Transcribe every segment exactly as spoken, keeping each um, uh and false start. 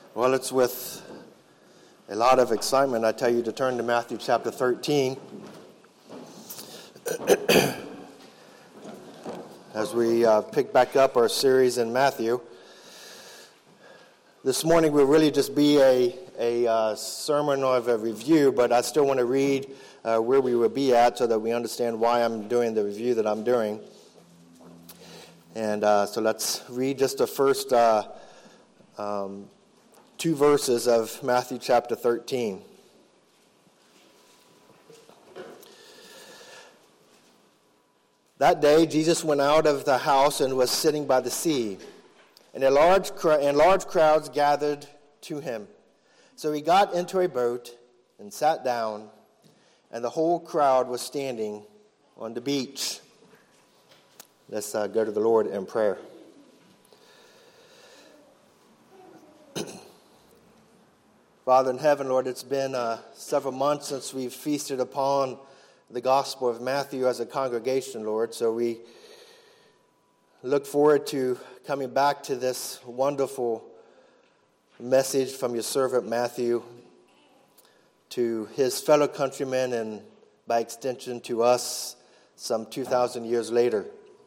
Well, it's with a lot of excitement I tell you to turn to Matthew chapter thirteen. As we uh, pick back up our series in Matthew. This morning will really just be a, a uh, sermon of a review, but I still want to read uh, where we will be at so that we understand why I'm doing the review that I'm doing. And uh, so let's read just the first uh, um, two verses of Matthew chapter thirteen. That day, Jesus went out of the house and was sitting by the sea, and a large cr- and large crowds gathered to him. So he got into a boat and sat down, and the whole crowd was standing on the beach. Let's uh, go to the Lord in prayer. Father in heaven, Lord, it's been uh, several months since we've feasted upon the Gospel of Matthew as a congregation, Lord. So we look forward to coming back to this wonderful message from your servant Matthew to his fellow countrymen and by extension to us some two thousand years later.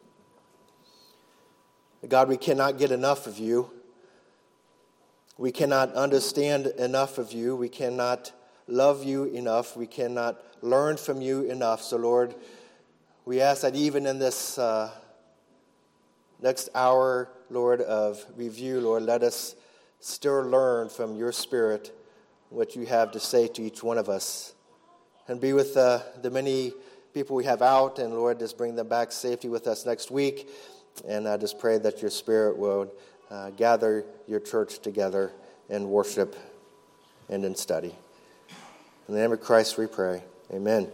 God, we cannot get enough of you. We cannot understand enough of you. We cannot love you enough. We cannot learn from you enough. So, Lord, we ask that even in this uh, next hour, Lord, of review, Lord, let us still learn from your Spirit what you have to say to each one of us. And be with uh, the many people we have out, and, Lord, just bring them back safely with us next week. And I just pray that your Spirit will uh, gather your church together in worship and in study. In the name of Christ we pray. Amen.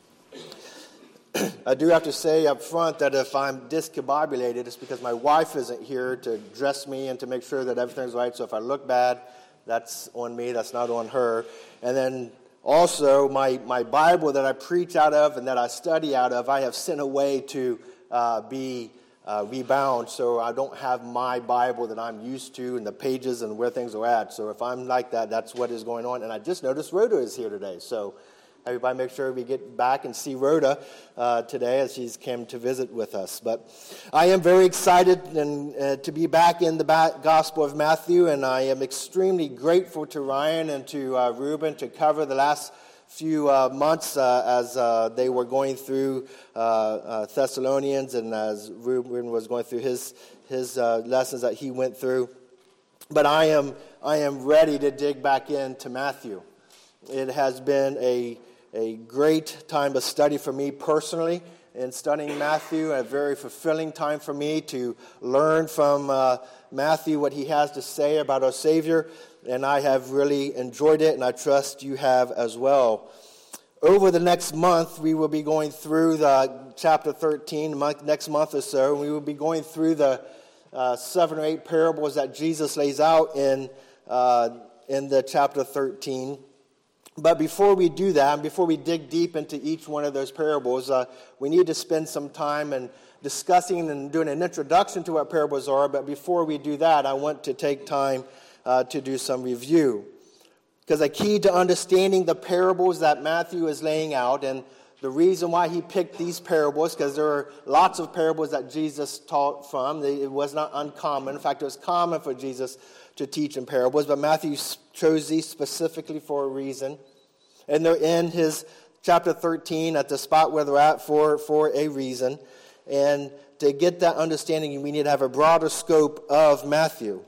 I do have to say up front that if I'm discombobulated, it's because my wife isn't here to dress me and to make sure that everything's right. So if I look bad, that's on me. That's not on her. And then also my, my Bible that I preach out of and that I study out of, I have sent away to uh, be Uh, rebound, so I don't have my Bible that I'm used to and the pages and where things are at. So if I'm like that, that's what is going on. And I just noticed Rhoda is here today. So everybody make sure we get back and see Rhoda uh, today as she's came to visit with us. But I am very excited and, uh, to be back in the ba- Gospel of Matthew, and I am extremely grateful to Ryan and to uh, Ruben to cover the last few uh, months uh, as uh, they were going through uh, uh, Thessalonians, and as Ruben was going through his his uh, lessons that he went through. But I am I am ready to dig back into Matthew. It has been a a great time of study for me personally in studying Matthew, a very fulfilling time for me to learn from uh, Matthew what he has to say about our Savior. And I have really enjoyed it, and I trust you have as well. Over the next month, we will be going through the chapter thirteen, month, next month or so, and we will be going through the uh, seven or eight parables that Jesus lays out in uh, in the chapter thirteen. But before we do that, and before we dig deep into each one of those parables, uh, we need to spend some time and discussing and doing an introduction to what parables are. But before we do that, I want to take time Uh, to do some review. Because a key to understanding the parables that Matthew is laying out, and the reason why he picked these parables, because there are lots of parables that Jesus taught from. It was not uncommon. In fact, it was common for Jesus to teach in parables, but Matthew chose these specifically for a reason. And they're in his chapter thirteen at the spot where they're at for, for a reason. And to get that understanding, we need to have a broader scope of Matthew.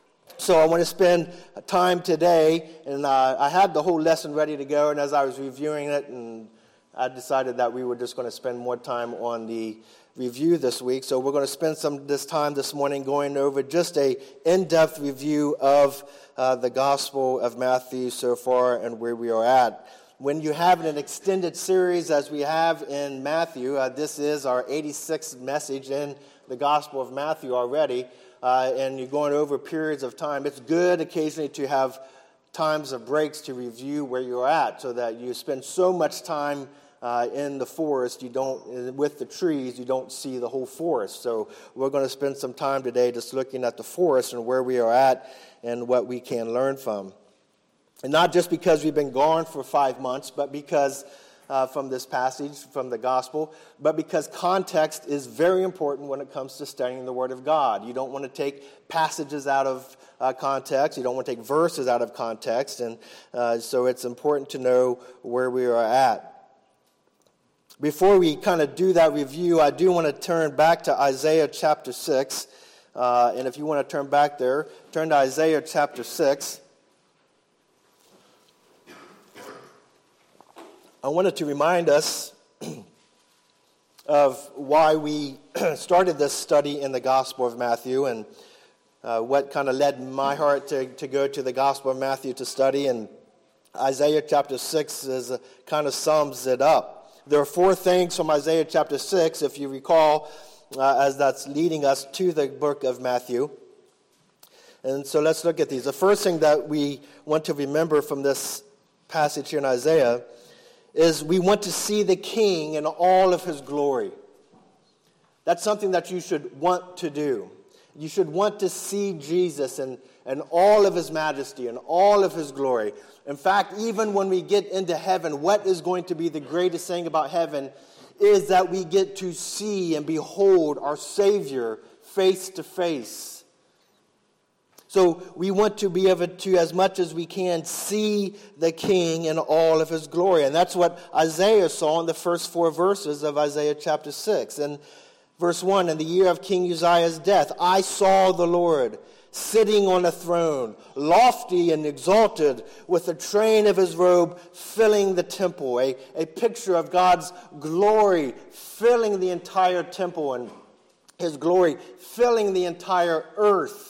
So I want to spend time today, and uh, I had the whole lesson ready to go, and as I was reviewing it, and I decided that we were just going to spend more time on the review this week. So we're going to spend some this time this morning going over just a in-depth review of uh, the Gospel of Matthew so far and where we are at. When you have an extended series as we have in Matthew, uh, this is our eighty-sixth message in the Gospel of Matthew already. Uh, and you're going over periods of time. It's good occasionally to have times of breaks to review where you're at so that you spend so much time uh, in the forest, you don't, with the trees, you don't see the whole forest. So we're going to spend some time today just looking at the forest and where we are at and what we can learn from. And not just because we've been gone for five months, but because uh, from this passage, from the gospel, but because context is very important when it comes to studying the Word of God. You don't want to take passages out of uh, context. You don't want to take verses out of context. And uh, so it's important to know where we are at. Before we kind of do that review, I do want to turn back to Isaiah chapter six. Uh, and if you want to turn back there, turn to Isaiah chapter six. I wanted to remind us of why we started this study in the Gospel of Matthew and uh, what kind of led my heart to, to go to the Gospel of Matthew to study. And Isaiah chapter six is, uh, kind of sums it up. There are four things from Isaiah chapter six, if you recall, uh, as that's leading us to the book of Matthew. And so let's look at these. The first thing that we want to remember from this passage here in Isaiah is we want to see the King in all of his glory. That's something that you should want to do. You should want to see Jesus in, in all of his majesty and all of his glory. In fact, even when we get into heaven, what is going to be the greatest thing about heaven is that we get to see and behold our Savior face to face. So we want to be able to, as much as we can, see the King in all of his glory. And that's what Isaiah saw in the first four verses of Isaiah chapter six. And verse one, in the year of King Uzziah's death, I saw the Lord sitting on a throne, lofty and exalted, with the train of his robe filling the temple. A, a picture of God's glory filling the entire temple and his glory filling the entire earth.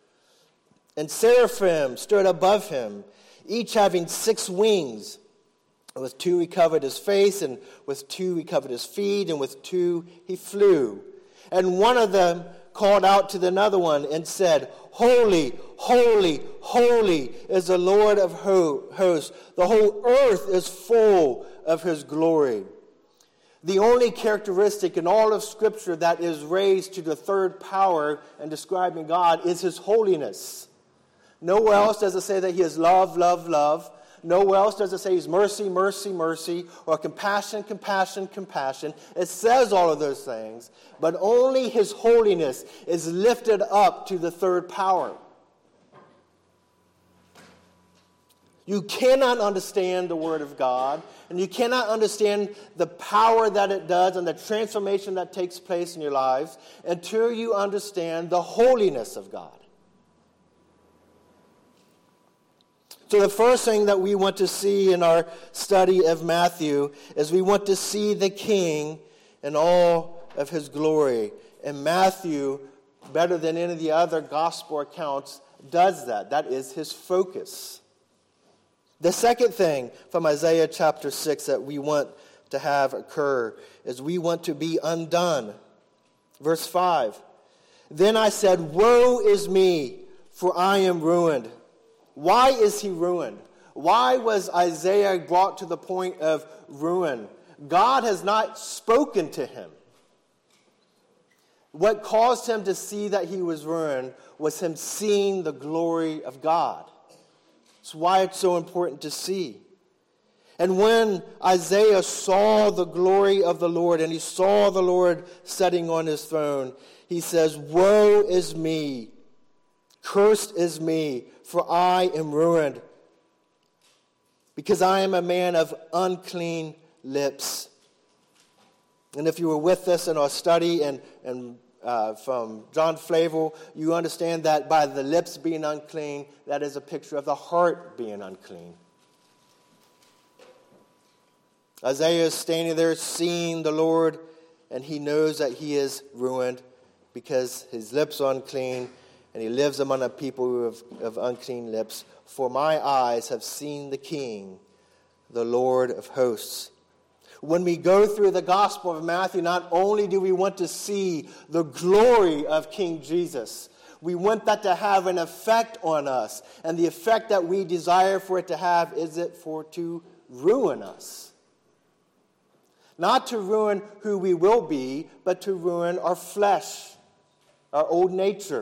And seraphim stood above him, each having six wings. And with two he covered his face, and with two he covered his feet, and with two he flew. And one of them called out to the another one and said, Holy, holy, holy is the Lord of hosts. The whole earth is full of his glory. The only characteristic in all of Scripture that is raised to the third power in describing God is his holiness. Nowhere else does it say that he is love, love, love. Nowhere else does it say he's mercy, mercy, mercy, or compassion, compassion, compassion. It says all of those things, but only his holiness is lifted up to the third power. You cannot understand the Word of God, and you cannot understand the power that it does and the transformation that takes place in your lives until you understand the holiness of God. So the first thing that we want to see in our study of Matthew is we want to see the King in all of his glory. And Matthew, better than any of the other gospel accounts, does that. That is his focus. The second thing from Isaiah chapter six that we want to have occur is we want to be undone. Verse five. Then I said, Woe is me, for I am ruined. Why is he ruined? Why was Isaiah brought to the point of ruin? God has not spoken to him. What caused him to see that he was ruined was him seeing the glory of God. That's why it's so important to see. And when Isaiah saw the glory of the Lord and he saw the Lord sitting on his throne, he says, Woe is me, cursed is me, for I am ruined, because I am a man of unclean lips. And if you were with us in our study and, and uh, from John Flavel, you understand that by the lips being unclean, that is a picture of the heart being unclean. Isaiah is standing there seeing the Lord, and he knows that he is ruined because his lips are unclean, and he lives among a people who have, of unclean lips. For my eyes have seen the King, the Lord of hosts. When we go through the Gospel of Matthew, not only do we want to see the glory of King Jesus, we want that to have an effect on us. And the effect that we desire for it to have is it for to ruin us. Not to ruin who we will be, but to ruin our flesh, our old nature.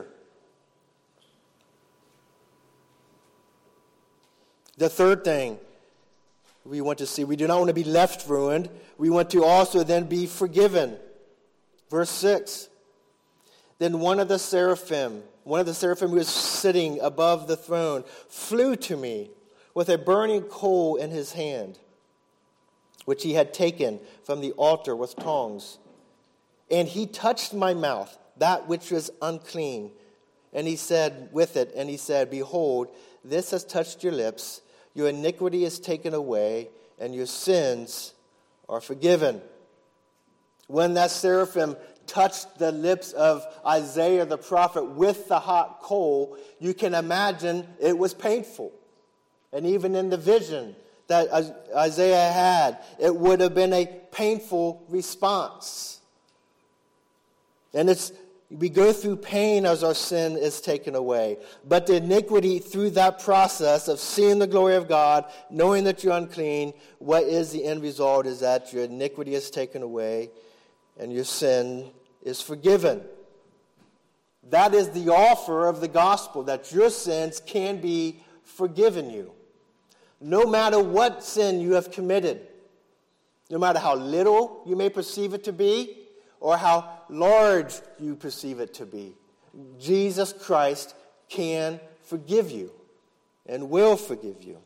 The third thing we want to see, we do not want to be left ruined. We want to also then be forgiven. Verse six. Then one of the seraphim, one of the seraphim who was sitting above the throne, flew to me with a burning coal in his hand, which he had taken from the altar with tongs. And he touched my mouth, that which was unclean. And he said with it, and he said, Behold, this has touched your lips. Your iniquity is taken away, and your sins are forgiven. When that seraphim touched the lips of Isaiah the prophet with the hot coal, you can imagine it was painful. And even in the vision that Isaiah had, it would have been a painful response. And it's we go through pain as our sin is taken away. But the iniquity through that process of seeing the glory of God, knowing that you're unclean, what is the end result is that your iniquity is taken away and your sin is forgiven. That is the offer of the gospel, that your sins can be forgiven you. No matter what sin you have committed, no matter how little you may perceive it to be, or how large you perceive it to be, Jesus Christ can forgive you and will forgive you.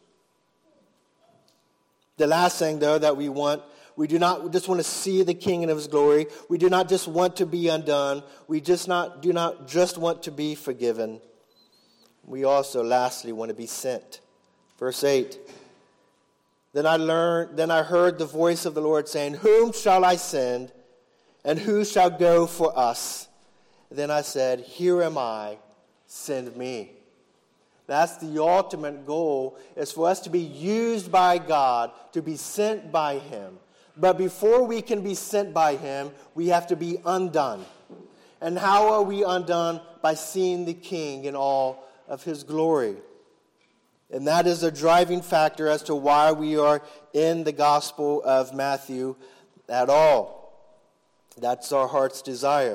The last thing, though, that we want, we do not just want to see the King in his glory. We do not just want to be undone. We just not do not just want to be forgiven. We also, lastly, want to be sent. Verse eight. Then I learned, then I heard the voice of the Lord saying, Whom shall I send? And who shall go for us? Then I said, Here am I, send me. That's the ultimate goal, is for us to be used by God, to be sent by him. But before we can be sent by him, we have to be undone. And how are we undone? By seeing the King in all of his glory. And that is a driving factor as to why we are in the Gospel of Matthew at all. That's our heart's desire.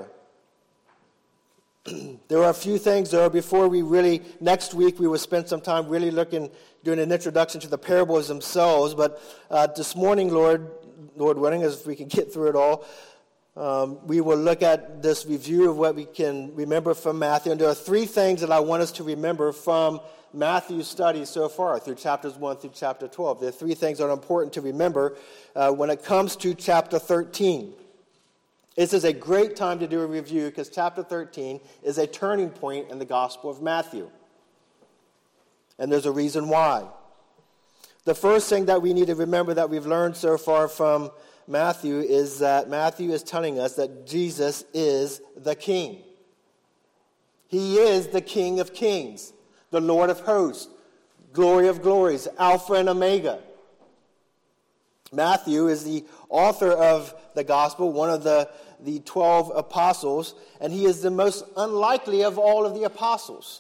There are a few things, though, before we really, next week we will spend some time really looking, doing an introduction to the parables themselves. But uh, this morning, Lord, Lord willing, as we can get through it all, um, we will look at this review of what we can remember from Matthew. And there are three things that I want us to remember from Matthew's study so far, through chapters one through chapter twelve. There are three things that are important to remember uh, when it comes to chapter thirteen. This is a great time to do a review because chapter thirteen is a turning point in the Gospel of Matthew. And there's a reason why. The first thing that we need to remember that we've learned so far from Matthew is that Matthew is telling us that Jesus is the King. He is the King of kings, the Lord of hosts, glory of glories, Alpha and Omega. Matthew is the author of the gospel, one of the, the twelve apostles, and he is the most unlikely of all of the apostles.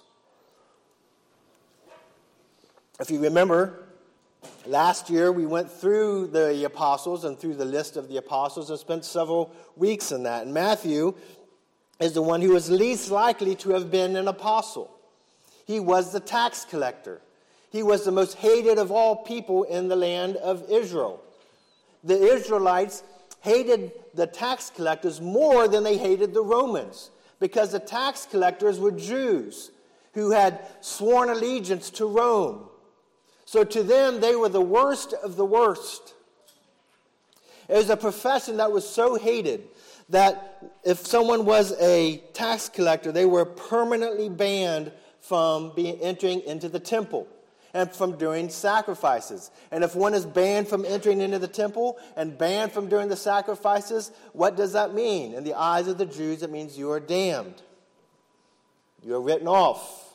If you remember, last year we went through the apostles and through the list of the apostles and spent several weeks in that. And Matthew is the one who is least likely to have been an apostle. He was the tax collector. He was the most hated of all people in the land of Israel. The Israelites hated the tax collectors more than they hated the Romans, because the tax collectors were Jews who had sworn allegiance to Rome. So to them, they were the worst of the worst. It was a profession that was so hated that if someone was a tax collector, they were permanently banned from being entering into the temple and from doing sacrifices. And if one is banned from entering into the temple and banned from doing the sacrifices, what does that mean? In the eyes of the Jews, it means you are damned. You are written off.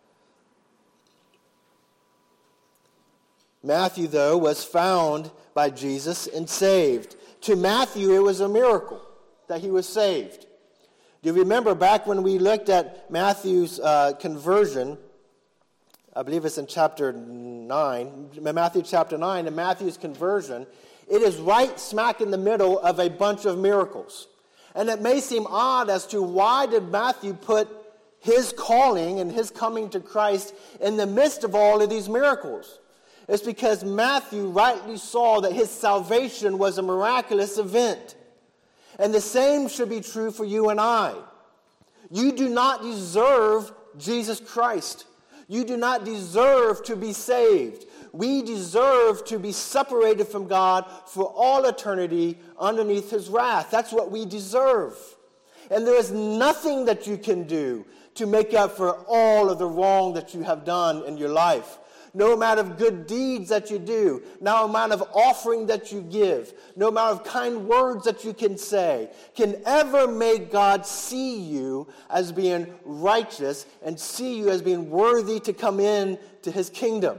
Matthew, though, was found by Jesus and saved. To Matthew, it was a miracle that he was saved. Do you remember back when we looked at Matthew's uh, conversion? I believe it's in chapter nine, Matthew chapter nine, and Matthew's conversion. It is right smack in the middle of a bunch of miracles. And it may seem odd as to why did Matthew put his calling and his coming to Christ in the midst of all of these miracles. It's because Matthew rightly saw that his salvation was a miraculous event. And the same should be true for you and I. You do not deserve Jesus Christ. You do not deserve to be saved. We deserve to be separated from God for all eternity underneath his wrath. That's what we deserve. And there is nothing that you can do to make up for all of the wrong that you have done in your life. No amount of good deeds that you do, no amount of offering that you give, no amount of kind words that you can say can ever make God see you as being righteous and see you as being worthy to come in to his kingdom.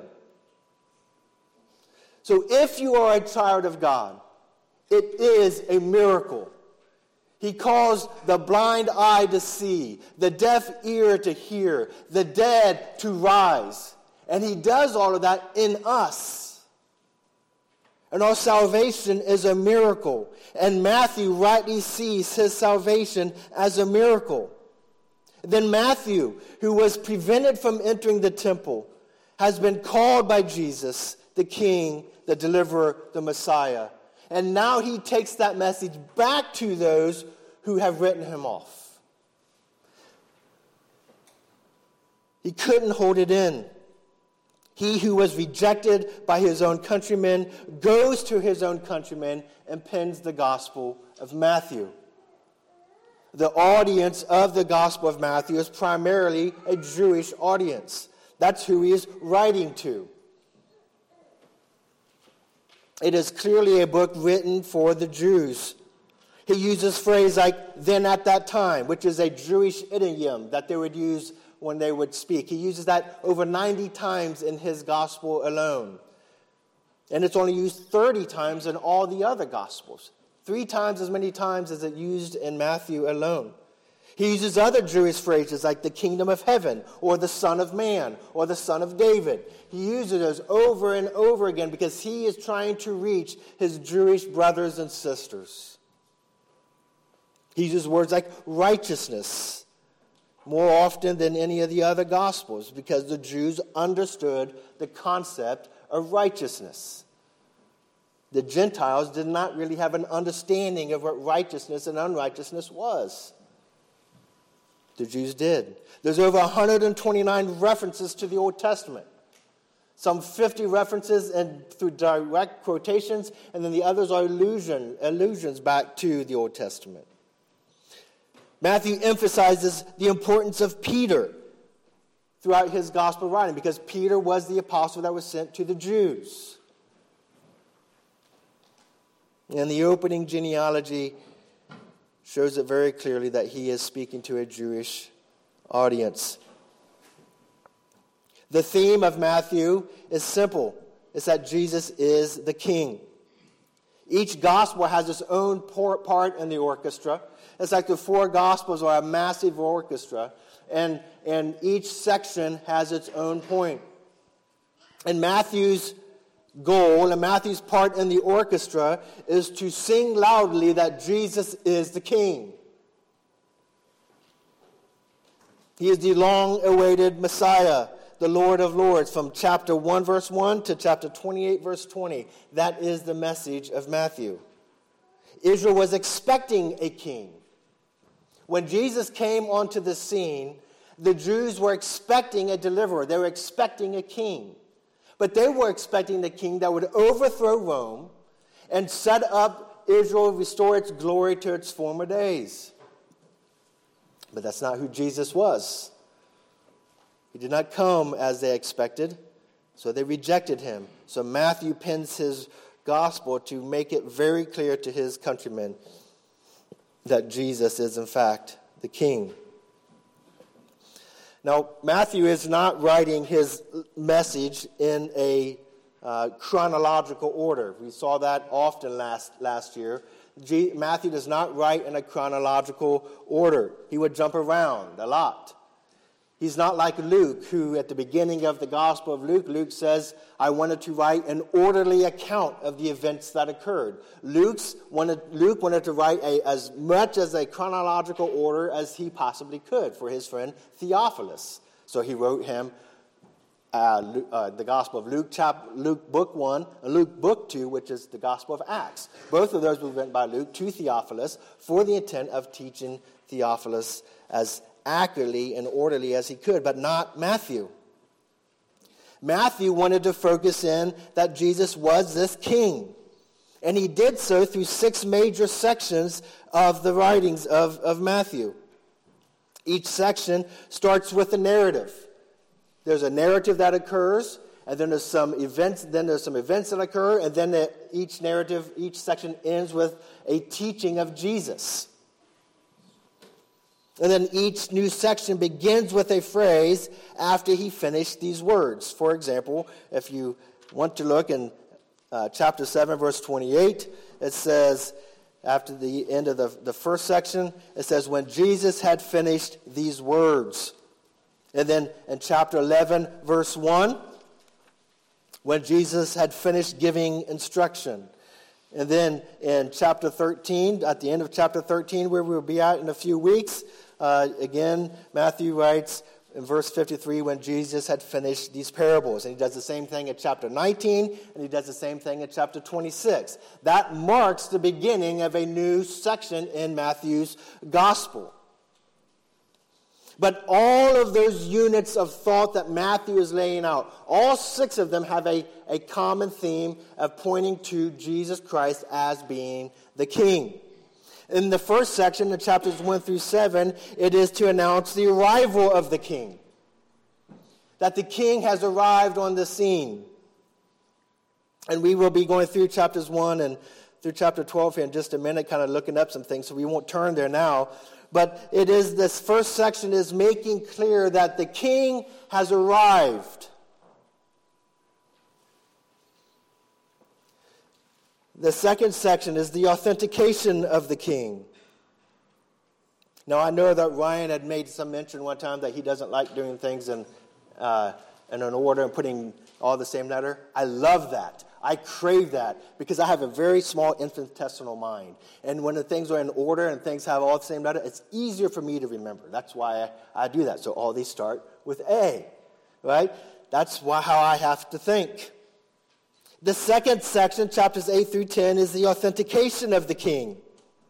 So if you are a child of God, it is a miracle. He caused the blind eye to see, the deaf ear to hear, the dead to rise. And he does all of that in us. And our salvation is a miracle. And Matthew rightly sees his salvation as a miracle. Then Matthew, who was prevented from entering the temple, has been called by Jesus, the King, the Deliverer, the Messiah. And now he takes that message back to those who have written him off. He couldn't hold it in. He who was rejected by his own countrymen goes to his own countrymen and pens the Gospel of Matthew. The audience of the Gospel of Matthew is primarily a Jewish audience. That's who he is writing to. It is clearly a book written for the Jews. He uses phrase like, then at that time, which is a Jewish idiom that they would use when they would speak. He uses that over ninety times in his gospel alone. And it's only used thirty times in all the other gospels. Three times as many times as it used in Matthew alone. He uses other Jewish phrases like the kingdom of heaven, or the Son of Man, or the Son of David. He uses those over and over again because he is trying to reach his Jewish brothers and sisters. He uses words like righteousness more often than any of the other Gospels because the Jews understood the concept of righteousness. The Gentiles did not really have an understanding of what righteousness and unrighteousness was. The Jews did. There's over one hundred twenty-nine references to the Old Testament. Some fifty references and through direct quotations, and then the others are allusion, allusions back to the Old Testament. Matthew emphasizes the importance of Peter throughout his gospel writing because Peter was the apostle that was sent to the Jews. And the opening genealogy shows it very clearly that he is speaking to a Jewish audience. The theme of Matthew is simple. It's that Jesus is the King. Each gospel has its own part in the orchestra. It's like the four gospels are a massive orchestra, and, and each section has its own point. And Matthew's goal and Matthew's part in the orchestra is to sing loudly that Jesus is the King. He is the long-awaited Messiah, the Lord of Lords, from chapter one, verse one to chapter twenty-eight, verse twenty. That is the message of Matthew. Israel was expecting a king. When Jesus came onto the scene, the Jews were expecting a deliverer. They were expecting a king. But they were expecting the king that would overthrow Rome and set up Israel, restore its glory to its former days. But that's not who Jesus was. He did not come as they expected, so they rejected him. So Matthew pens his gospel to make it very clear to his countrymen that Jesus is in fact the King. Now, Matthew is not writing his message in a uh, chronological order. We saw that often last, last year. G- Matthew does not write in a chronological order. He would jump around a lot. He's not like Luke, who at the beginning of the Gospel of Luke, Luke says, I wanted to write an orderly account of the events that occurred. Luke's wanted, Luke wanted to write a, as much as a chronological order as he possibly could for his friend Theophilus. So he wrote him uh, uh, the Gospel of Luke, chap, Luke book one, and Luke book two, which is the Gospel of Acts. Both of those were written by Luke to Theophilus for the intent of teaching Theophilus as accurately and orderly as he could, but not Matthew. Matthew wanted to focus in that Jesus was this king. And he did so through six major sections of the writings of, of Matthew. Each section starts with a narrative. There's a narrative that occurs, and then there's some events, then there's some events that occur, and then the, each narrative, each section ends with a teaching of Jesus. And then each new section begins with a phrase after he finished these words. For example, if you want to look in uh, chapter seven, verse twenty-eight, it says, after the end of the, the first section, it says, when Jesus had finished these words. And then in chapter eleven, verse one, when Jesus had finished giving instruction. And then in chapter thirteen, at the end of chapter thirteen, where we'll be at in a few weeks, Uh, again, Matthew writes in verse fifty-three, when Jesus had finished these parables. And he does the same thing at chapter nineteen, and he does the same thing at chapter twenty-six. That marks the beginning of a new section in Matthew's gospel. But all of those units of thought that Matthew is laying out, all six of them have a, a common theme of pointing to Jesus Christ as being the King. In the first section, in chapters one through seven, it is to announce the arrival of the king. That the king has arrived on the scene. And we will be going through chapters one and through chapter twelve here in just a minute, kind of looking up some things, so we won't turn there now. But it is, this first section is making clear that the king has arrived. The second section is the authentication of the king. Now, I know that Ryan had made some mention one time that he doesn't like doing things in, uh, in an order and putting all the same letter. I love that. I crave that because I have a very small infinitesimal mind. And when the things are in order and things have all the same letter, it's easier for me to remember. That's why I, I do that. So all these start with A, right? That's why, how I have to think. The second section, chapters eight through ten, is the authentication of the king.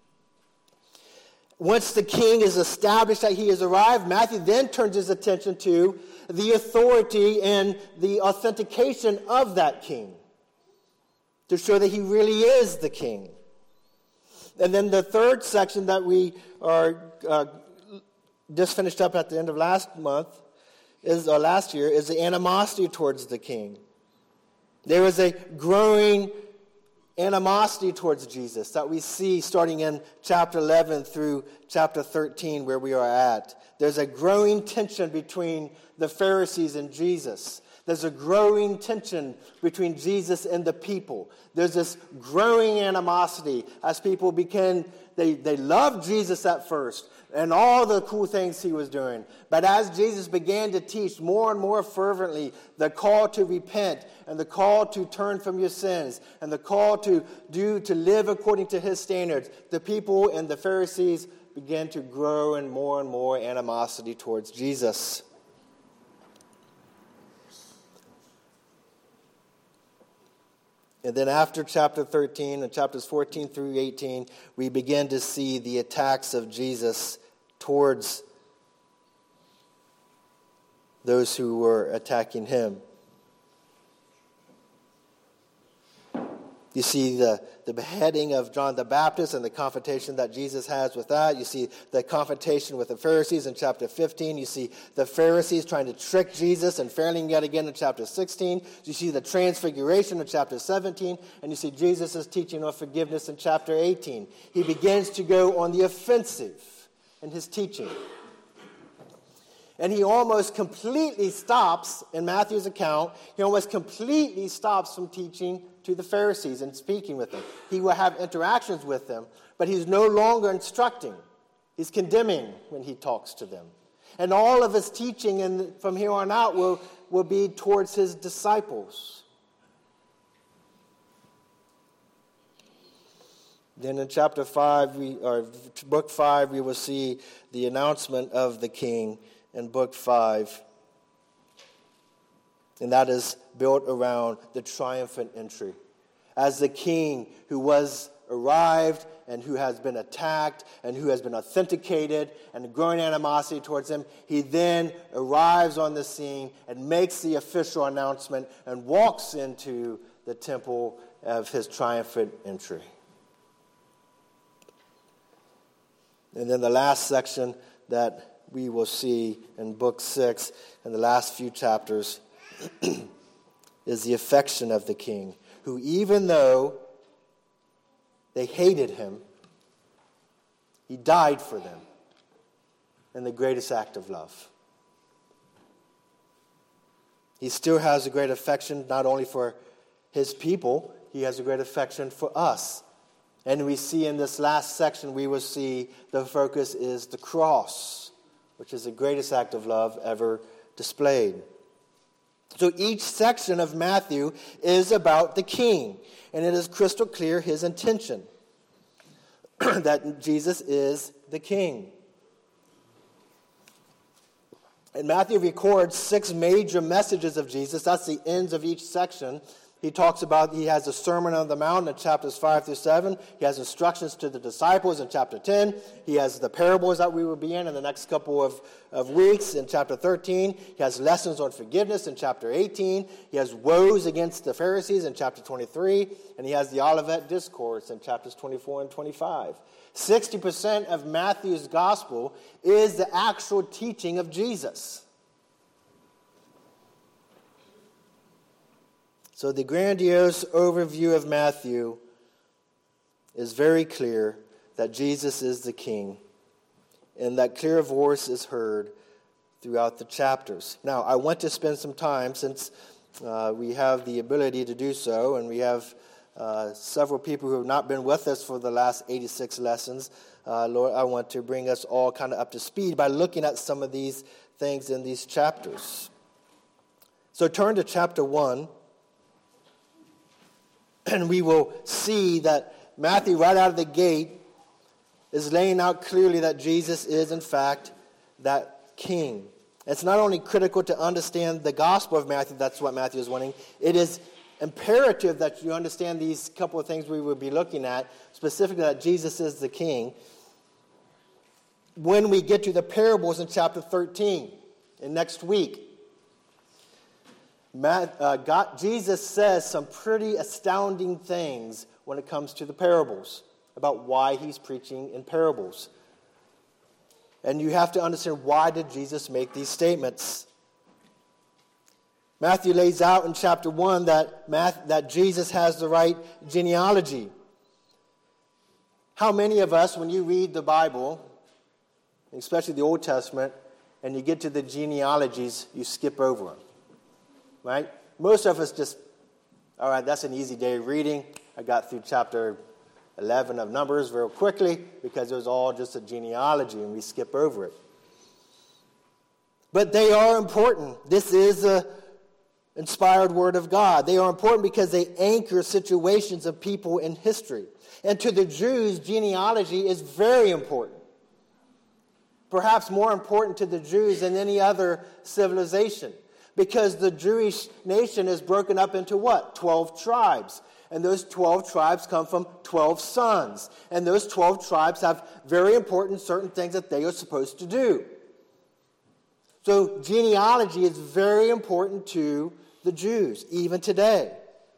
Once the king is established that he has arrived, Matthew then turns his attention to the authority and the authentication of that king, to show that he really is the king. And then the third section that we are uh, just finished up at the end of last month, is or last year, is the animosity towards the king. There is a growing animosity towards Jesus that we see starting in chapter eleven through chapter thirteen, where we are at. There's a growing tension between the Pharisees and Jesus. There's a growing tension between Jesus and the people. There's this growing animosity as people begin, they, they loved Jesus at first and all the cool things he was doing. But as Jesus began to teach more and more fervently the call to repent and the call to turn from your sins and the call to do to live according to his standards, the people and the Pharisees began to grow in more and more animosity towards Jesus. And then after chapter thirteen and chapters fourteen through eighteen, we begin to see the attacks of Jesus towards those who were attacking him. You see the, the beheading of John the Baptist and the confrontation that Jesus has with that. You see the confrontation with the Pharisees in chapter fifteen. You see the Pharisees trying to trick Jesus and failing yet again in chapter sixteen. You see the transfiguration in chapter seventeen. And you see Jesus' teaching on forgiveness in chapter eighteen. He begins to go on the offensive in his teaching. And he almost completely stops, in Matthew's account, he almost completely stops from teaching to the Pharisees and speaking with them. He will have interactions with them, but he's no longer instructing. He's condemning when he talks to them. And all of his teaching and from here on out will, will be towards his disciples. Then in chapter five, we, or book five, we will see the announcement of the king in book five. And that is built around the triumphant entry. As the king who was arrived and who has been attacked and who has been authenticated and growing animosity towards him, he then arrives on the scene and makes the official announcement and walks into the temple of his triumphant entry. And then the last section that we will see in book six and the last few chapters is the affection of the king, who even though they hated him, he died for them in the greatest act of love. He still has a great affection not only for his people, he has a great affection for us. And we see in this last section, we will see the focus is the cross, which is the greatest act of love ever displayed. So each section of Matthew is about the king, and it is crystal clear his intention that Jesus is the king. And Matthew records six major messages of Jesus. That's the ends of each section. He talks about, he has a Sermon on the Mount in chapters five through seven. He has instructions to the disciples in chapter ten. He has the parables that we will be in in the next couple of, of weeks in chapter thirteen. He has lessons on forgiveness in chapter eighteen. He has woes against the Pharisees in chapter twenty-three. And he has the Olivet Discourse in chapters twenty-four and twenty-five. sixty percent of Matthew's gospel is the actual teaching of Jesus. So the grandiose overview of Matthew is very clear that Jesus is the king, and that clear voice is heard throughout the chapters. Now, I want to spend some time, since uh, we have the ability to do so, and we have uh, several people who have not been with us for the last eighty-six lessons. Uh, Lord, I want to bring us all kind of up to speed by looking at some of these things in these chapters. So turn to chapter one. And we will see that Matthew, right out of the gate, is laying out clearly that Jesus is, in fact, that king. It's not only critical to understand the gospel of Matthew, that's what Matthew is wanting. It is imperative that you understand these couple of things we will be looking at, specifically that Jesus is the king, when we get to the parables in chapter thirteen, in next week. Matt, uh, God, Jesus says some pretty astounding things when it comes to the parables, about why he's preaching in parables. And you have to understand, why did Jesus make these statements? Matthew lays out in chapter one that, Math, that Jesus has the right genealogy. How many of us, when you read the Bible, especially the Old Testament, and you get to the genealogies, you skip over them? Right? Most of us just, all right, that's an easy day of reading. I got through chapter eleven of Numbers real quickly because it was all just a genealogy and we skip over it. But they are important. This is a inspired word of God. They are important because they anchor situations of people in history. And to the Jews, genealogy is very important. Perhaps more important to the Jews than any other civilization. Because the Jewish nation is broken up into what? Twelve tribes. And those twelve tribes come from twelve sons. And those twelve tribes have very important certain things that they are supposed to do. So genealogy is very important to the Jews, even today.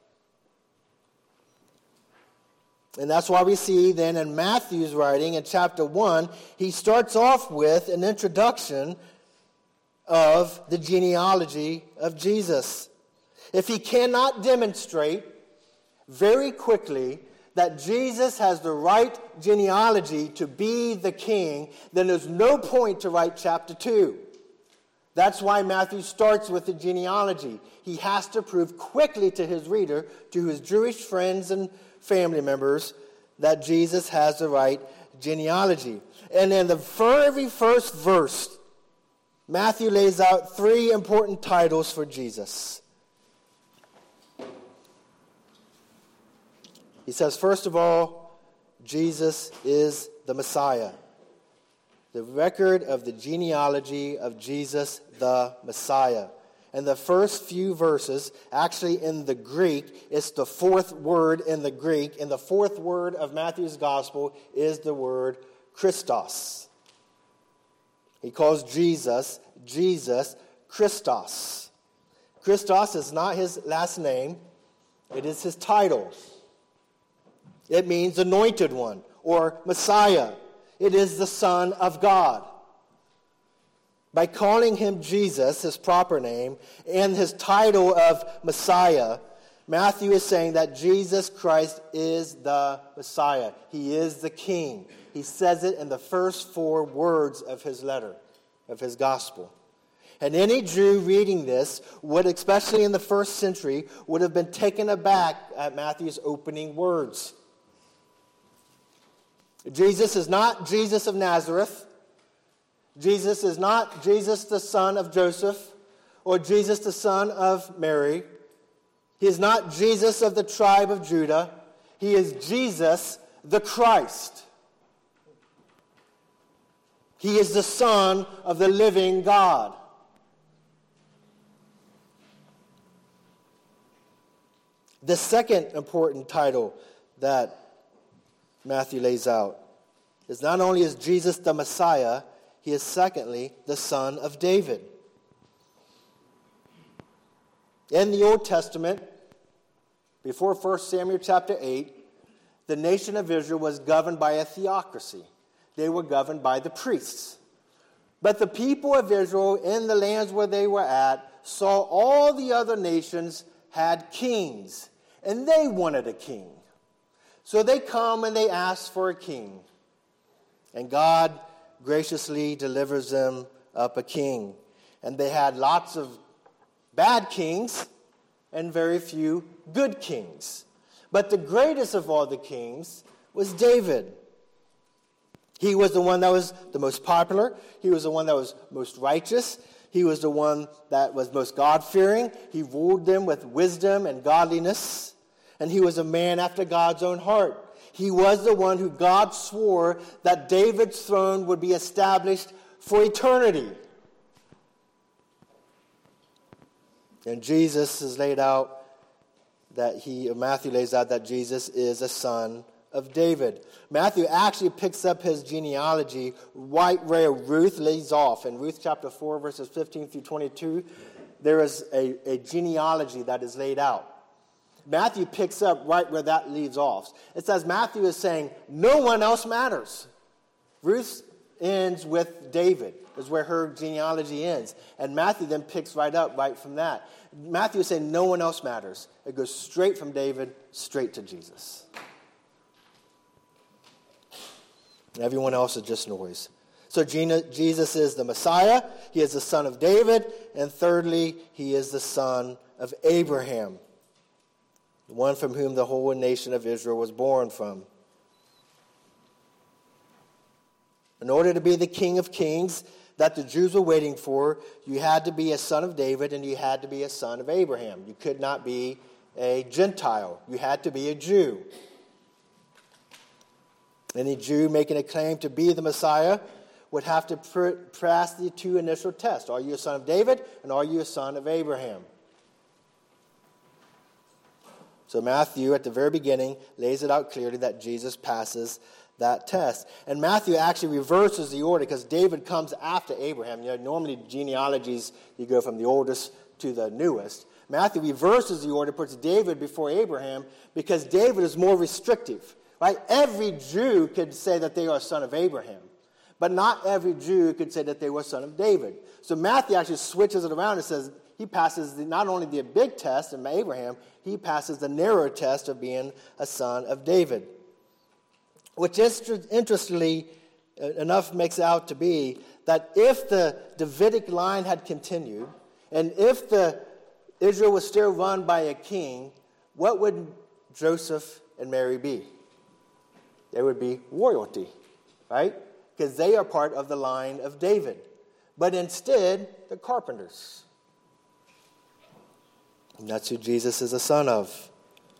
And that's why we see then in Matthew's writing in chapter one, he starts off with an introduction of the genealogy of Jesus. If he cannot demonstrate very quickly that Jesus has the right genealogy to be the king, then there's no point to write chapter two. That's why Matthew starts with the genealogy. He has to prove quickly to his reader, to his Jewish friends and family members, that Jesus has the right genealogy. And in the very first verse Matthew lays out three important titles for Jesus. He says, first of all, Jesus is the Messiah. The record of the genealogy of Jesus, the Messiah. And the first few verses, actually in the Greek, it's the fourth word in the Greek. And the fourth word of Matthew's gospel is the word Christos. He calls Jesus, Jesus, Christos. Christos is not his last name. It is his title. It means anointed one or Messiah. It is the Son of God. By calling him Jesus, his proper name, and his title of Messiah, Matthew is saying that Jesus Christ is the Messiah. He is the King. He says it in the first four words of his letter, of his gospel. And any Jew reading this would, especially in the first century, would have been taken aback at Matthew's opening words. Jesus is not Jesus of Nazareth. Jesus is not Jesus the son of Joseph or Jesus the son of Mary. He is not Jesus of the tribe of Judah. He is Jesus the Christ. He is the Son of the living God. The second important title that Matthew lays out is not only is Jesus the Messiah, he is secondly the Son of David. In the Old Testament, before First Samuel chapter eight, the nation of Israel was governed by a theocracy. They were governed by the priests. But the people of Israel in the lands where they were at saw all the other nations had kings, and they wanted a king. So they come and they ask for a king. And God graciously delivers them up a king. And they had lots of bad kings and very few good kings. But the greatest of all the kings was David. He was the one that was the most popular. He was the one that was most righteous. He was the one that was most God-fearing. He ruled them with wisdom and godliness. And he was a man after God's own heart. He was the one who God swore that David's throne would be established for eternity. And Jesus is laid out that he, Matthew lays out that Jesus is a son of David. Matthew actually picks up his genealogy right where Ruth lays off. In Ruth chapter four, verses fifteen through twenty-two, there is a, a genealogy that is laid out. Matthew picks up right where that leaves off. It says Matthew is saying no one else matters. Ruth ends with David, is where her genealogy ends. And Matthew then picks right up right from that. Matthew is saying no one else matters. It goes straight from David, straight to Jesus. Everyone else is just noise. So Jesus is the Messiah. He is the son of David. And thirdly, he is the son of Abraham, the one from whom the whole nation of Israel was born from. In order to be the King of Kings that the Jews were waiting for, you had to be a son of David and you had to be a son of Abraham. You could not be a Gentile. You had to be a Jew. Any Jew making a claim to be the Messiah would have to pass the two initial tests. Are you a son of David and are you a son of Abraham? So Matthew, at the very beginning, lays it out clearly that Jesus passes that test. And Matthew actually reverses the order because David comes after Abraham. You know, normally genealogies, you go from the oldest to the newest. Matthew reverses the order, puts David before Abraham because David is more restrictive. Right? Every Jew could say that they are a son of Abraham, but not every Jew could say that they were a son of David. So Matthew actually switches it around and says he passes the, not only the big test of Abraham, he passes the narrow test of being a son of David. Which is, interestingly enough makes it out to be that if the Davidic line had continued, and if the Israel was still run by a king, what would Joseph and Mary be? They would be royalty, right? Because they are part of the line of David. but instead the carpenters. And that's who Jesus is a son of.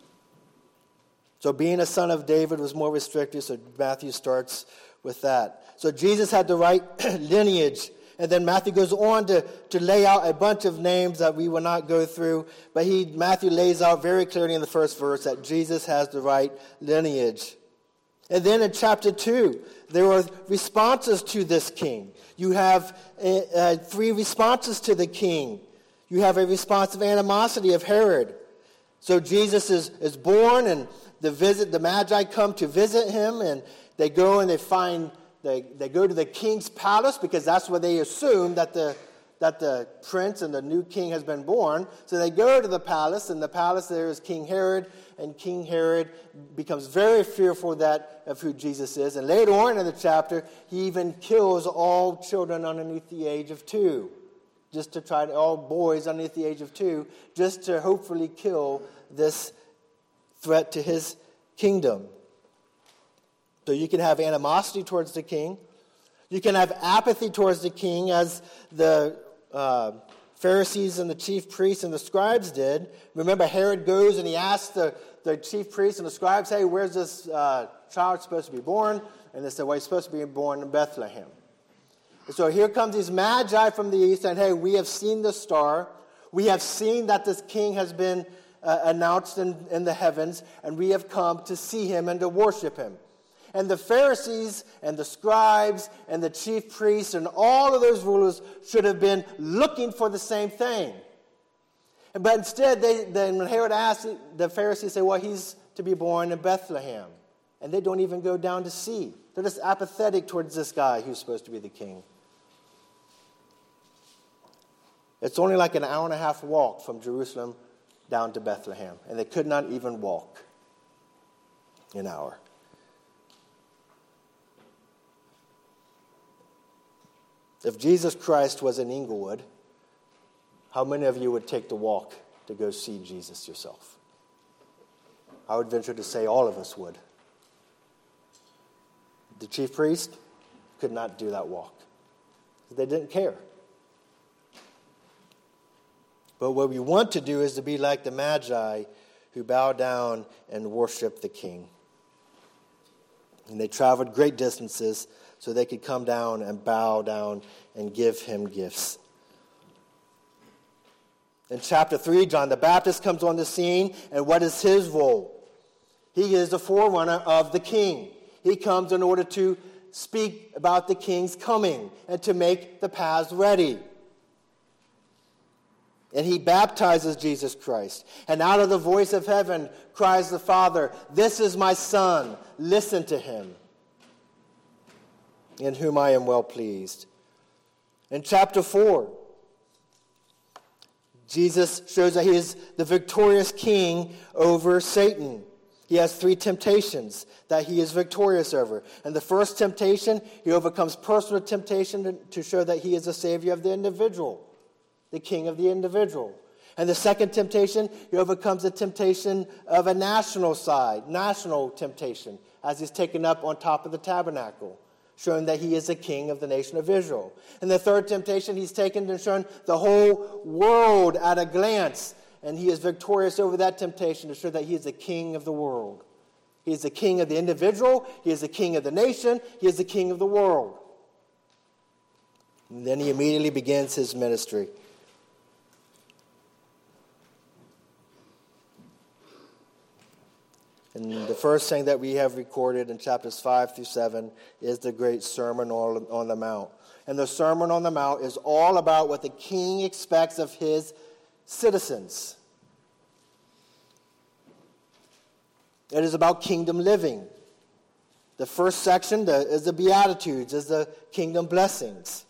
So being a son of David was more restricted, so Matthew starts with that. So Jesus had the right lineage. And then Matthew goes on to, to lay out a bunch of names that we will not go through. But he Matthew lays out very clearly in the first verse that Jesus has the right lineage. And then in chapter two, there are responses to this king. You have uh, uh, three responses to the king. You have a response of animosity of Herod. So Jesus is, is born, and the visit the Magi come to visit him, and they go and they find They they go to the king's palace because that's where they assume that the that the prince and the new king has been born. So they go to the palace, and the palace there is King Herod, and King Herod becomes very fearful that of who Jesus is. And later on in the chapter, he even kills all children underneath the age of two, just to try to all boys underneath the age of two, just to hopefully kill this threat to his kingdom. So you can have animosity towards the king. You can have apathy towards the king, as the uh, Pharisees and the chief priests and the scribes did. Remember, Herod goes and he asks the, the chief priests and the scribes, hey, where's this uh, child supposed to be born? And they said, well, he's supposed to be born in Bethlehem. And so here comes these magi from the east, and hey, we have seen the star. We have seen that this king has been uh, announced in, in the heavens, and we have come to see him and to worship him. And the Pharisees and the scribes and the chief priests and all of those rulers should have been looking for the same thing. But instead, they, then when Herod asked, the Pharisees say, well, he's to be born in Bethlehem. And they don't even go down to see. They're just apathetic towards this guy who's supposed to be the king. It's only like an hour and a half walk from Jerusalem down to Bethlehem. And they could not even walk an hour. If Jesus Christ was in Inglewood, how many of you would take the walk to go see Jesus yourself? I would venture to say all of us would. The chief priest could not do that walk. They didn't care. But what we want to do is to be like the Magi who bow down and worship the king. And they traveled great distances so they could come down and bow down and give him gifts. In chapter three, John the Baptist comes on the scene, and what is his role? He is the forerunner of the king. He comes in order to speak about the king's coming and to make the paths ready. And he baptizes Jesus Christ. And out of the voice of heaven cries the Father, "This is my Son, listen to him, in whom I am well pleased." In chapter four, Jesus shows that he is the victorious king over Satan. He has three temptations that he is victorious over. And the first temptation, he overcomes personal temptation to show that he is the savior of the individual, the king of the individual. And the second temptation, he overcomes the temptation of a national side, national temptation, as he's taken up on top of the tabernacle, showing that he is the king of the nation of Israel. And the third temptation, he's taken and shown the whole world at a glance, and he is victorious over that temptation to show that he is the king of the world. He is the king of the individual, he is the king of the nation, he is the king of the world. And then he immediately begins his ministry. And the first thing that we have recorded in chapters five through seven is the great Sermon on the Mount. And the Sermon on the Mount is all about what the king expects of his citizens. It is about kingdom living. The first section is the Beatitudes, is the kingdom blessings.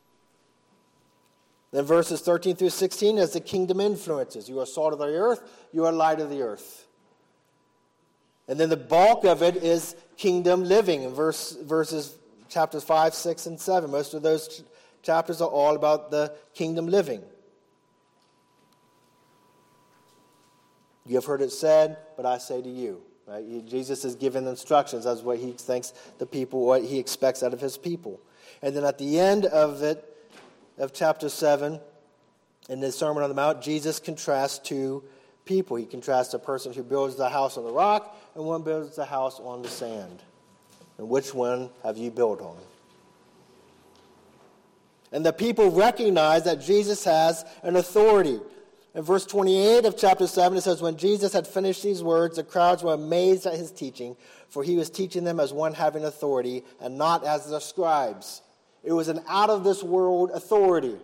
Then verses thirteen through sixteen is the kingdom influences. You are salt of the earth, you are light of the earth. And then the bulk of it is kingdom living in verse, verses chapters five, six, and seven. Most of those ch- chapters are all about the kingdom living. You have heard it said, but I say to you. Right? He, Jesus is giving instructions as what he thinks the people, what he expects out of his people. And then at the end of it, of chapter seven, in the Sermon on the Mount, Jesus contrasts two people. He contrasts a person who builds the house on the rock and one builds the house on the sand. And which one have you built on? And the people recognize that Jesus has an authority. In verse twenty-eight of chapter seven, it says, when Jesus had finished these words, the crowds were amazed at his teaching, for he was teaching them as one having authority and not as the scribes. It was an out-of-this-world authority.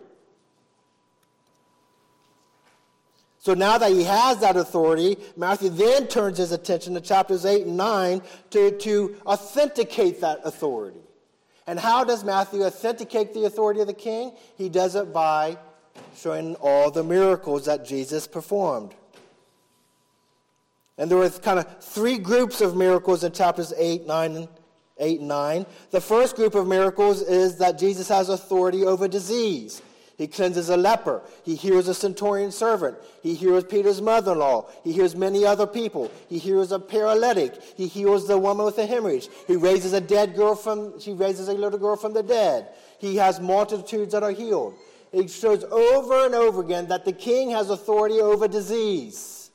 So now that he has that authority, Matthew then turns his attention to chapters eight and nine to, to authenticate that authority. And how does Matthew authenticate the authority of the king? He does it by showing all the miracles that Jesus performed. And there were kind of three groups of miracles in chapters eight, nine, eight and nine. The first group of miracles is that Jesus has authority over disease. He cleanses a leper. He heals a centurion servant. He heals Peter's mother-in-law. He heals many other people. He heals a paralytic. He heals the woman with a hemorrhage. He raises a dead girl from, she raises a little girl from the dead. He has multitudes that are healed. It shows over and over again that the king has authority over disease.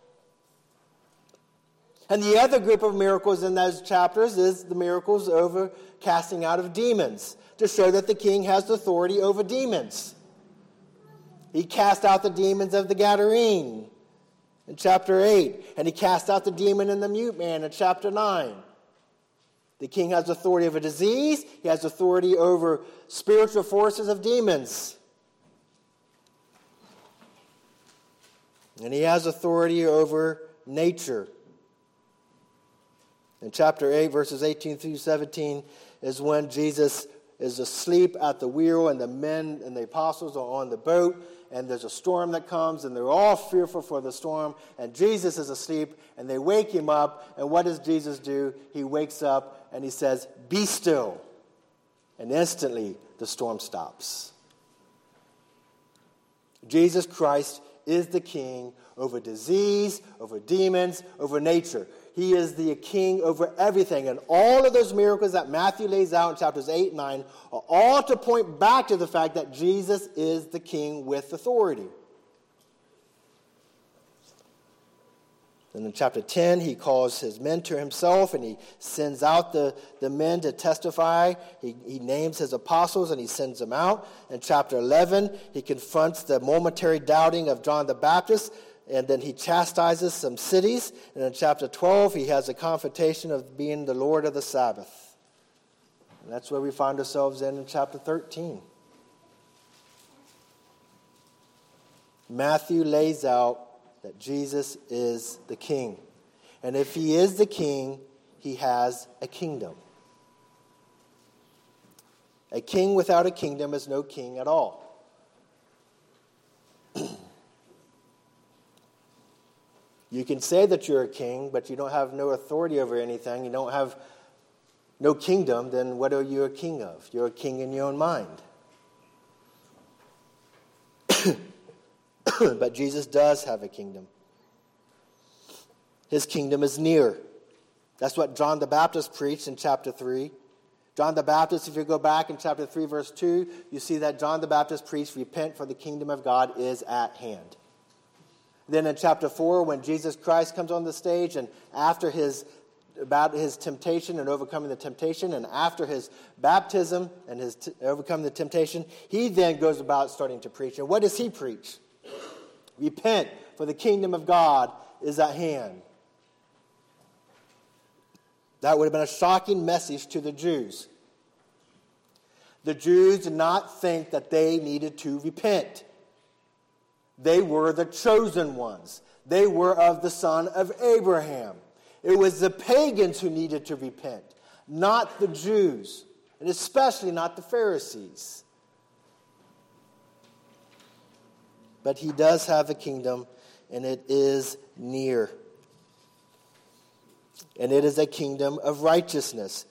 And the other group of miracles in those chapters is the miracles over casting out of demons, to show that the king has authority over demons. He cast out the demons of the Gadarene in chapter eight, and he cast out the demon in the mute man in chapter nine. The king has authority over disease. He has authority over spiritual forces of demons. And he has authority over nature. In chapter eight, verses eighteen through seventeen, is when Jesus is asleep at the wheel, and the men and the apostles are on the boat, and there's a storm that comes, and they're all fearful for the storm, and Jesus is asleep, and they wake him up, and what does Jesus do? He wakes up, and he says, "Be still." And instantly, the storm stops. Jesus Christ is the king over disease, over demons, over nature. He is the king over everything. And all of those miracles that Matthew lays out in chapters eight and nine are all to point back to the fact that Jesus is the king with authority. And in chapter ten, he calls his men to himself, and he sends out the, the men to testify. He, he names his apostles, and he sends them out. In chapter eleven, he confronts the momentary doubting of John the Baptist, and then he chastises some cities. And in chapter twelve, he has a confrontation of being the Lord of the Sabbath. And that's where we find ourselves in in chapter thirteen. Matthew lays out that Jesus is the king. And if he is the king, he has a kingdom. A king without a kingdom is no king at all. You can say that you're a king, but you don't have no authority over anything. You don't have no kingdom, then what are you a king of? You're a king in your own mind. But Jesus does have a kingdom. His kingdom is near. That's what John the Baptist preached in chapter three. John the Baptist, if you go back in chapter three, verse two, you see that John the Baptist preached, "Repent, for the kingdom of God is at hand." Then in chapter four, when Jesus Christ comes on the stage, and after his about his temptation and overcoming the temptation, and after his baptism and his t- overcoming the temptation, he then goes about starting to preach. And what does he preach? Repent, for the kingdom of God is at hand. That would have been a shocking message to the Jews. The Jews did not think that they needed to repent. They were the chosen ones. They were of the son of Abraham. It was the pagans who needed to repent, not the Jews, and especially not the Pharisees. But he does have a kingdom, and it is near. And it is a kingdom of righteousness.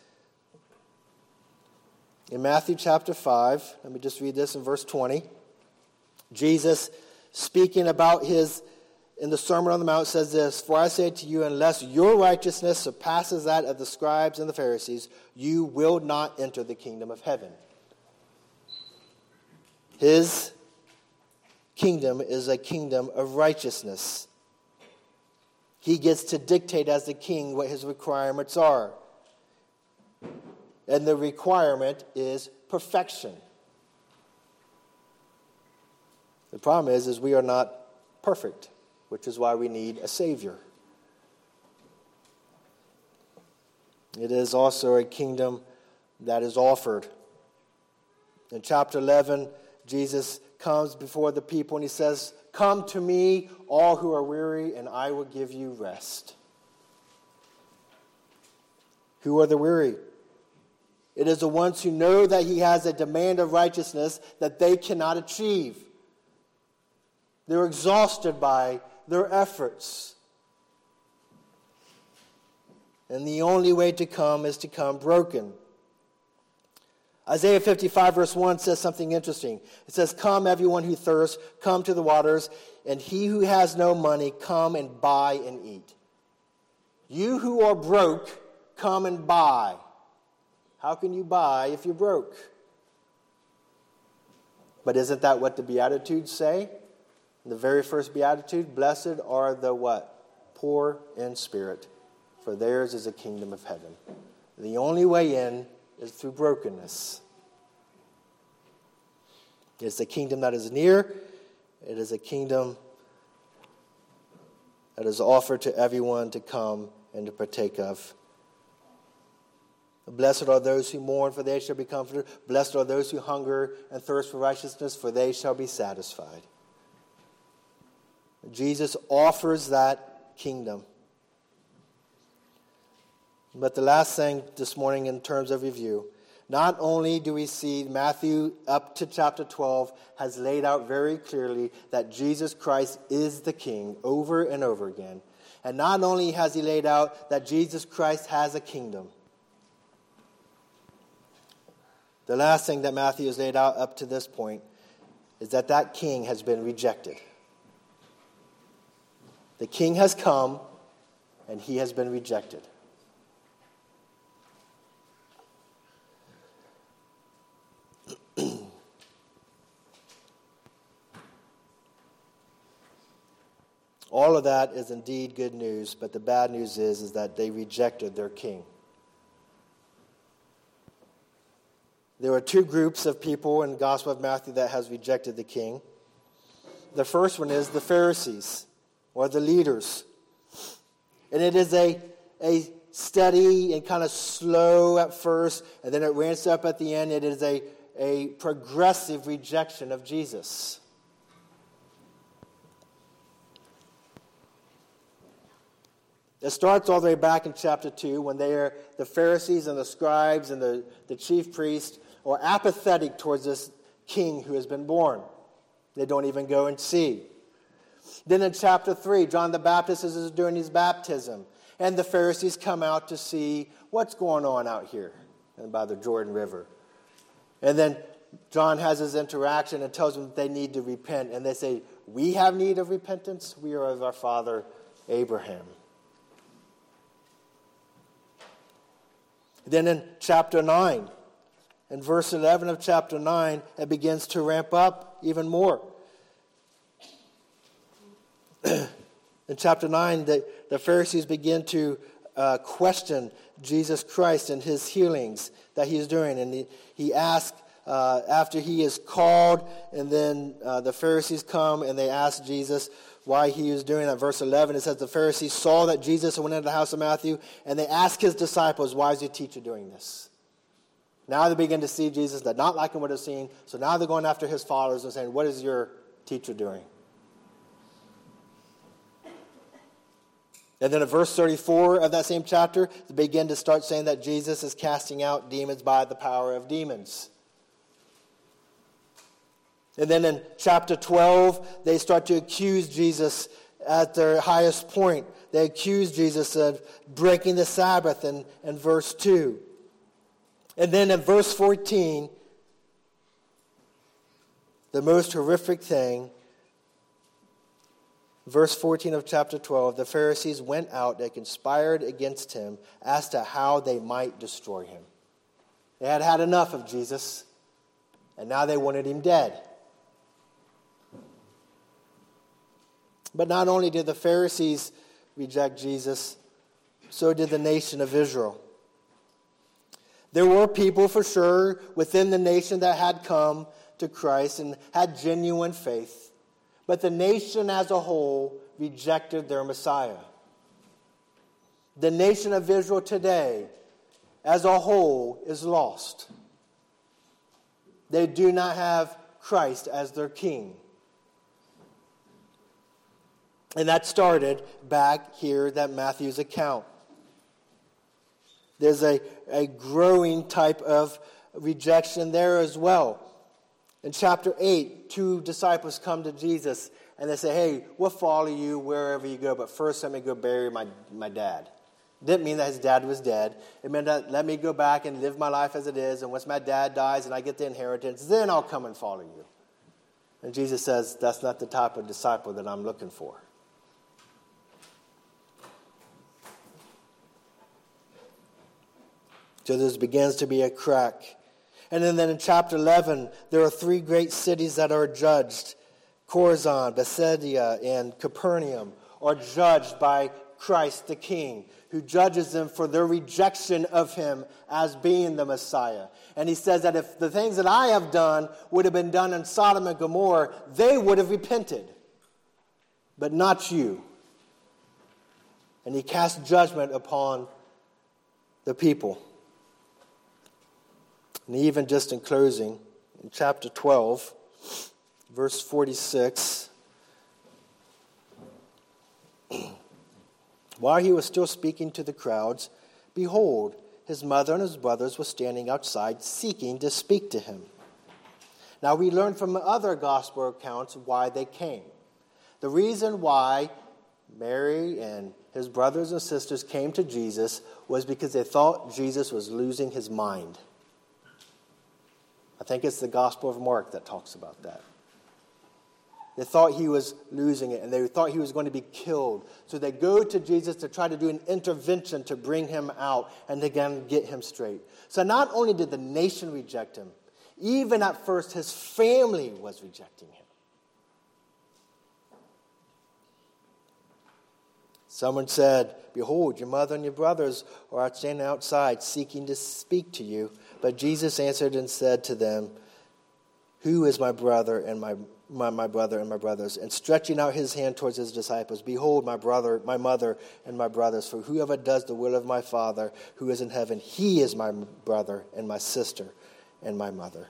In Matthew chapter five, let me just read this in verse twenty. Jesus, speaking about his, in the Sermon on the Mount, says this, "For I say to you, unless your righteousness surpasses that of the scribes and the Pharisees, you will not enter the kingdom of heaven." His kingdom is a kingdom of righteousness. He gets to dictate as the king what his requirements are. And the requirement is perfection. The problem is, is we are not perfect, which is why we need a Savior. It is also a kingdom that is offered. In chapter eleven, Jesus comes before the people and he says, "Come to me, all who are weary, and I will give you rest." Who are the weary? It is the ones who know that he has a demand of righteousness that they cannot achieve. They're exhausted by their efforts. And the only way to come is to come broken. Isaiah fifty-five verse one says something interesting. It says, "Come, everyone who thirsts, come to the waters, and he who has no money, come and buy and eat." You who are broke, come and buy. How can you buy if you're broke? But isn't that what the Beatitudes say? The very first Beatitude, "Blessed are the" what? "Poor in spirit, for theirs is the kingdom of heaven." The only way in is through brokenness. It's a kingdom that is near. It is a kingdom that is offered to everyone to come and to partake of. Blessed are those who mourn, for they shall be comforted. Blessed are those who hunger and thirst for righteousness, for they shall be satisfied. Jesus offers that kingdom. But the last thing this morning in terms of review, not only do we see Matthew up to chapter twelve has laid out very clearly that Jesus Christ is the King over and over again. And not only has he laid out that Jesus Christ has a kingdom. The last thing that Matthew has laid out up to this point is that that king has been rejected. The king has come and he has been rejected. All of that is indeed good news, but the bad news is, is that they rejected their king. There are two groups of people in the Gospel of Matthew that has rejected the king. The first one is the Pharisees, or the leaders. And it is a, a steady and kind of slow at first, and then it ramps up at the end. It is a, a progressive rejection of Jesus. It starts all the way back in chapter two when they are, the Pharisees and the scribes and the, the chief priests are apathetic towards this king who has been born. They don't even go and see. Then in chapter three, John the Baptist is doing his baptism. And the Pharisees come out to see what's going on out here and by the Jordan River. And then John has his interaction and tells them that they need to repent. And they say, "We have need of repentance. We are of our father Abraham." Then in chapter nine, in verse eleven of chapter nine, it begins to ramp up even more. In chapter nine, the, the Pharisees begin to uh, question Jesus Christ and his healings that he's doing. And he, he asks, uh, after he is called, and then uh, the Pharisees come and they ask Jesus why he is doing that. Verse eleven, it says, the Pharisees saw that Jesus went into the house of Matthew, and they asked his disciples, "Why is your teacher doing this?" Now they begin to see Jesus. They're not liking what they're seeing. So now they're going after his followers and saying, "What is your teacher doing?" And then in verse thirty-four of that same chapter, they begin to start saying that Jesus is casting out demons by the power of demons. And then in chapter twelve, they start to accuse Jesus at their highest point. They accuse Jesus of breaking the Sabbath in, in verse two. And then in verse fourteen, the most horrific thing, verse fourteen of chapter twelve, the Pharisees went out, they conspired against him as to how they might destroy him. They had had enough of Jesus, and now they wanted him dead. But not only did the Pharisees reject Jesus, so did the nation of Israel. There were people for sure within the nation that had come to Christ and had genuine faith. But the nation as a whole rejected their Messiah. The nation of Israel today as a whole is lost. They do not have Christ as their king. And that started back here at Matthew's account. There's a, a growing type of rejection there as well. In chapter eight, two disciples come to Jesus and they say, hey, we'll follow you wherever you go, but first let me go bury my, my dad. Didn't mean that his dad was dead. It meant that let me go back and live my life as it is, and once my dad dies and I get the inheritance, then I'll come and follow you. And Jesus says, that's not the type of disciple that I'm looking for. So there begins to be a crack. And then, then in chapter eleven, there are three great cities that are judged. Chorazin, Bethsaida, and Capernaum are judged by Christ the King, who judges them for their rejection of him as being the Messiah. And he says that if the things that I have done would have been done in Sodom and Gomorrah, they would have repented. But not you. And he casts judgment upon the people. And even just in closing, in chapter twelve, verse forty-six, while he was still speaking to the crowds, behold, his mother and his brothers were standing outside seeking to speak to him. Now we learn from other gospel accounts why they came. The reason why Mary and his brothers and sisters came to Jesus was because they thought Jesus was losing his mind. I think it's the Gospel of Mark that talks about that. They thought he was losing it, and they thought he was going to be killed. So they go to Jesus to try to do an intervention to bring him out and again get him straight. So not only did the nation reject him, even at first his family was rejecting him. Someone said, behold, your mother and your brothers are standing outside seeking to speak to you. But Jesus answered and said to them, who is my brother and my, my my brother and my brothers? And stretching out his hand towards his disciples, behold, my brother, my mother, and my brothers. For whoever does the will of my Father who is in heaven, he is my brother and my sister and my mother.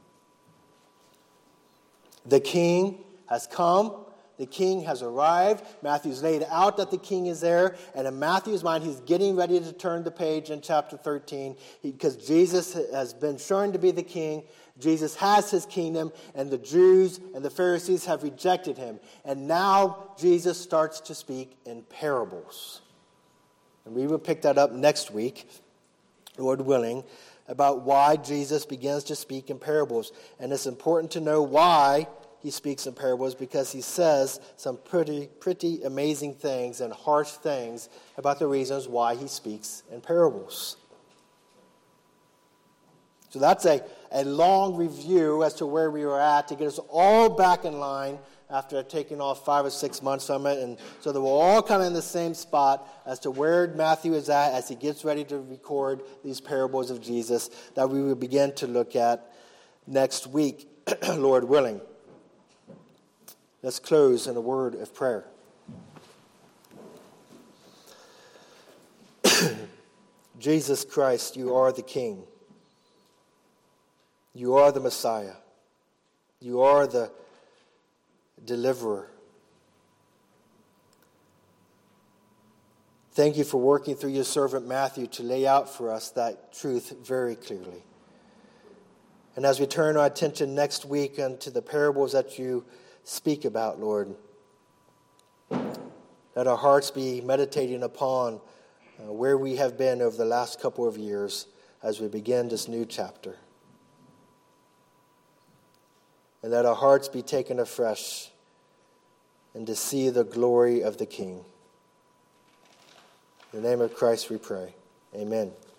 The King has come. The King has arrived. Matthew's laid out that the King is there. And in Matthew's mind, he's getting ready to turn the page in chapter thirteen. Because Jesus has been shown to be the King. Jesus has his kingdom. And the Jews and the Pharisees have rejected him. And now Jesus starts to speak in parables. And we will pick that up next week, Lord willing, about why Jesus begins to speak in parables. And it's important to know why he speaks in parables, because he says some pretty, pretty amazing things and harsh things about the reasons why he speaks in parables. So that's a, a long review as to where we were at to get us all back in line after taking off five or six months from it. And so that we'll all come in the same spot as to where Matthew is at as he gets ready to record these parables of Jesus that we will begin to look at next week, Lord willing. Let's close in a word of prayer. Jesus Christ, you are the King. You are the Messiah. You are the deliverer. Thank you for working through your servant Matthew to lay out for us that truth very clearly. And as we turn our attention next week unto the parables that you speak about, Lord, let our hearts be meditating upon uh, where we have been over the last couple of years as we begin this new chapter. And let our hearts be taken afresh and to see the glory of the King. In the name of Christ we pray. Amen.